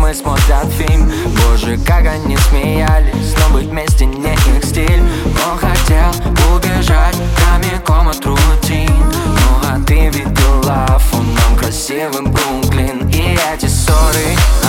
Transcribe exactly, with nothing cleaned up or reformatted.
и смотрят фильм. Боже, как они смеялись, но быть вместе не их стиль. Он хотел убежать прямиком от рутин. Ну а ты видела фоном красивым Бруклин. И эти ссоры